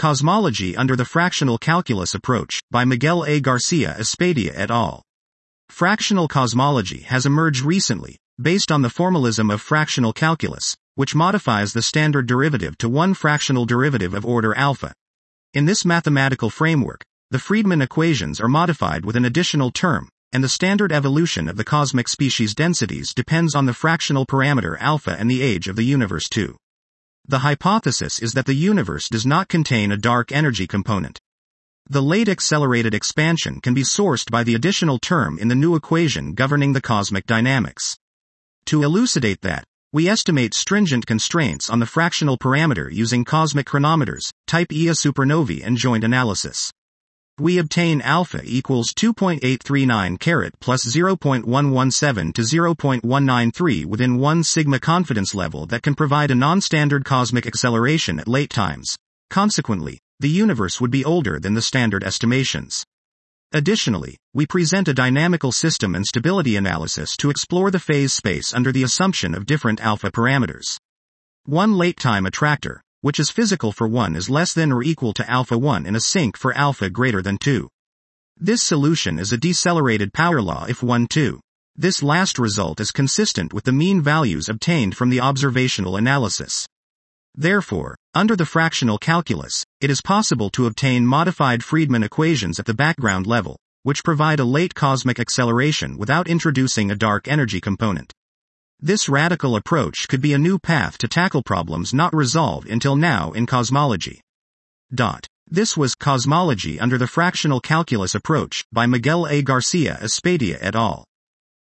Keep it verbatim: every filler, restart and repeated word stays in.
Cosmology under the Fractional Calculus Approach, by Miguel A. Garcia Espadilla et al. Fractional cosmology has emerged recently, based on the formalism of fractional calculus, which modifies the standard derivative to one fractional derivative of order alpha. In this mathematical framework, the Friedmann equations are modified with an additional term, and the standard evolution of the cosmic species densities depends on the fractional parameter alpha and the age of the universe too. The hypothesis is that the universe does not contain a dark energy component. The late accelerated expansion can be sourced by the additional term in the new equation governing the cosmic dynamics. To elucidate that, we estimate stringent constraints on the fractional parameter using cosmic chronometers, type E A supernovae and joint analysis. We obtain alpha equals two point eight three nine carat plus zero point one one seven to zero point one nine three within one sigma confidence level that can provide a non-standard cosmic acceleration at late times. Consequently, the universe would be older than the standard estimations. Additionally, we present a dynamical system and stability analysis to explore the phase space under the assumption of different alpha parameters. One late-time attractor, which is physical for one, is less than or equal to alpha one in a sink for alpha greater than two. This solution is a decelerated power law if one two. This last result is consistent with the mean values obtained from the observational analysis. Therefore, under the fractional calculus, it is possible to obtain modified Friedmann equations at the background level, which provide a late cosmic acceleration without introducing a dark energy component. This radical approach could be a new path to tackle problems not resolved until now in cosmology. Dot. This was Cosmology under the Fractional Calculus Approach, by Miguel A. Garcia Espadilla et al.